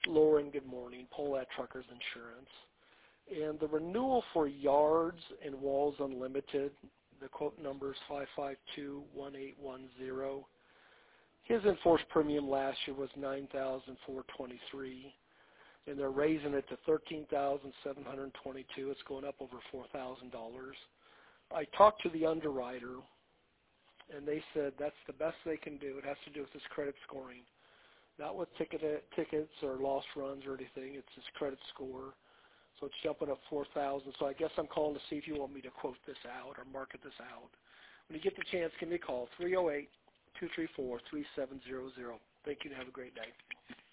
Lauren, good morning. Polat Truckers Insurance. And the renewal for Yards and Walls Unlimited, the quote number is 5521810. His enforced premium last year was $9,423, and they're raising it to $13,722. It's going up over $4,000. I talked to the underwriter, and they said that's the best they can do. It has to do with his credit scoring, not with tickets or lost runs or anything. It's his credit score. So it's jumping up 4,000. So I guess I'm calling to see if you want me to quote this out or market this out. When you get the chance, give me a call, 308-234-3700. Thank you and have a great day.